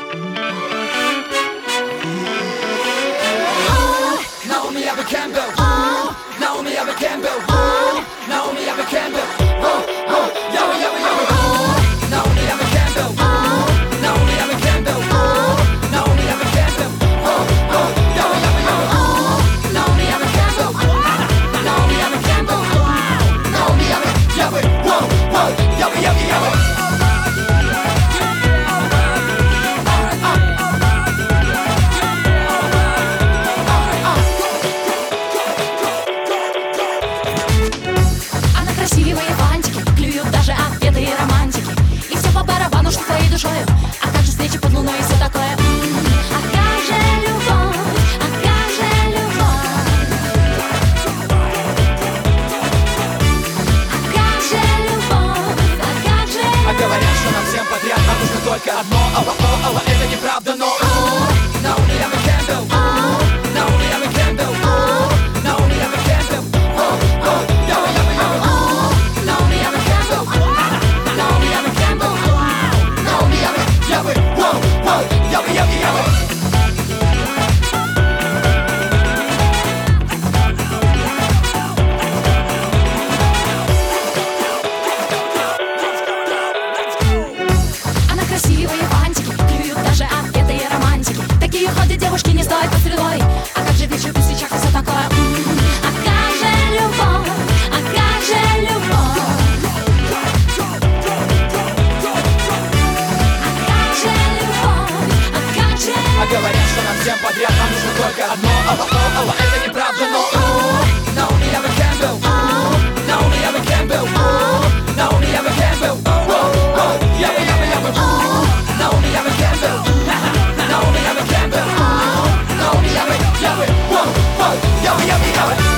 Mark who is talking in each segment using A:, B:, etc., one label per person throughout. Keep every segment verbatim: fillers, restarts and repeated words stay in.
A: Naomi Campbell, oh, Naomi Campbell, oh, Naomi Campbell, oh, oh, yo, yo, yo, oh, Naomi Campbell, oh, Naomi Campbell, oh, Naomi Campbell, oh, oh, yo, yo, yo, oh, Naomi Campbell, Naomi Campbell, Naomi Campbell, whoa, whoa, yo, yo, yo.
B: Красивые фантики, клюют даже ответы и романтики. И все по барабану, что твоей душою. А как же встречи под луной и все такое? А как же любовь, а как же любовь? А как же любовь, а как же любовь?
A: А говорят, что нам всем подряд нам нужно только одно. Алла, о, алла, это неправда, но Naomi Campbell, Naomi Campbell, Naomi Campbell, oh, oh, yo, yo, yo, oh, Naomi Campbell, Naomi Campbell, Naomi Campbell, whoa, whoa, yo, yo, yo.
B: Она красивые фантики, клюют даже ответы и романтики. Такие ходят девушки, не стоят под стрелой. А как же вечер при свечах и все такое? А как же любовь, а как же любовь? А как же любовь, а как же
A: А говорят, что нам всем подряд нам нужно только одно. Алла, о, алла, это неправда, но Naomi Campbell, Naomi Campbell, Naomi Campbell, oh, oh, yo, yo, yo, Naomi Campbell, Naomi Campbell, Naomi Campbell, whoa, whoa, yo, yo, yo.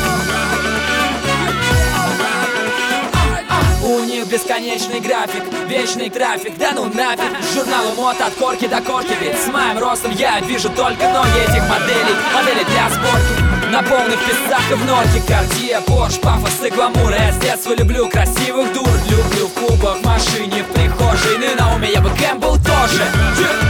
A: У них бесконечный график, вечный трафик, да ну нафиг. Журналу мод от корки до корки, ведь с моим ростом я вижу только ноги этих моделей. Модели для сборки на полных песцах и в норке. Cartier, Porsche, пафос и гламур. Я с детства люблю красивых дур. Люблю в клубах, в машине, в прихожей. Ну и Naomi Campbell тоже.